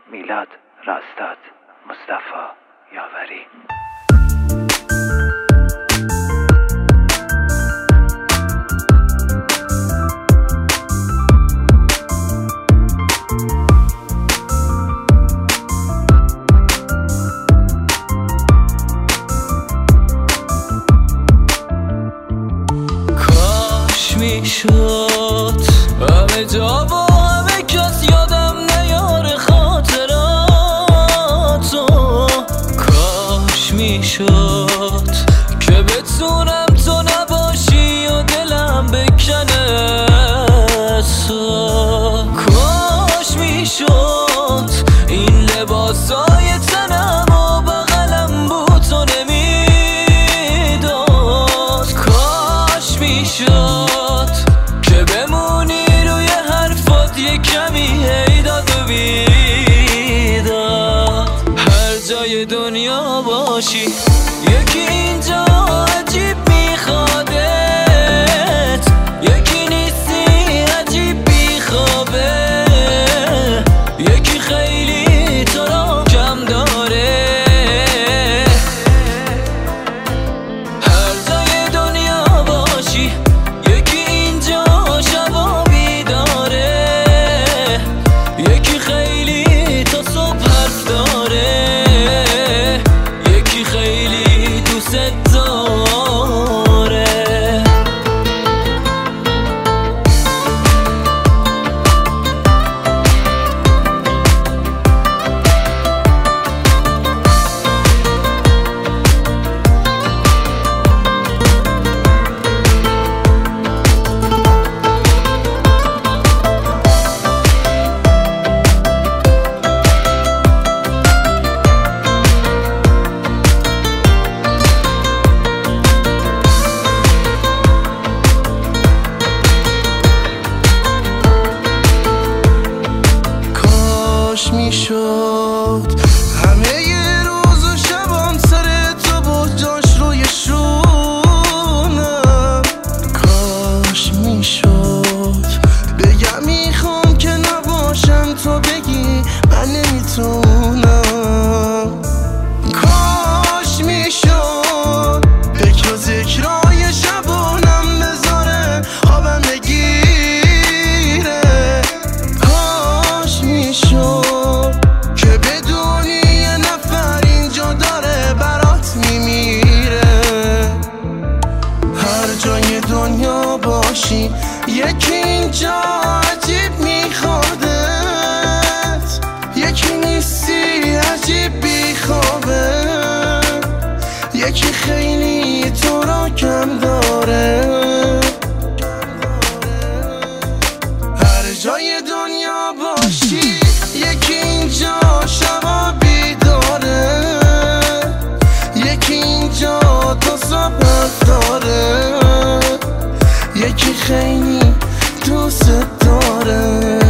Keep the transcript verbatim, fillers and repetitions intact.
میلاد راستاد، مصطفی یاوری. کاش میشد همه جا و همه کس یادم نیاره خاطراتو. کاش میشد که بتونم تو نباشی و دلم بکنه تو. کاش میشد این لباسای تنم و بغلم بود تو نمیداد. کاش میشد که بمونی روی حرفات یه کمی هیداد و بیداد. هر جای دنیا باشی یکی اینجا عجیب میخوادت، یکی نیستی عجیب بیخوابه، یکی خیلی تو را کم داره. هر جای دنیا باشی یکی اینجا شبا بیداره، یکی خیلی تا صبح حرف داره، یکی خیلی دوست داره. کاش میشد همه ی روز و شبام سر تو بود جاش روی شونم. کاش میشد بگم میخوام که نباشم تو بگی من نمیتونم. کاش میشد فکر و ذکرای شبونم بذاره خوابم نگیره. کاش میشد که بدونی یه نفر اینجا داره برات میمیره. هر جای دنیا باشی یکی اینجا عجیب میخوادت، یکی نیستی عجیب بیخوابه، یکی خیلی تو را کم داره. هر جای دنیا باشی یکی اینجا شبا بیداره، یکی اینجا تا صبح داره، یکی خیلی دوست داره.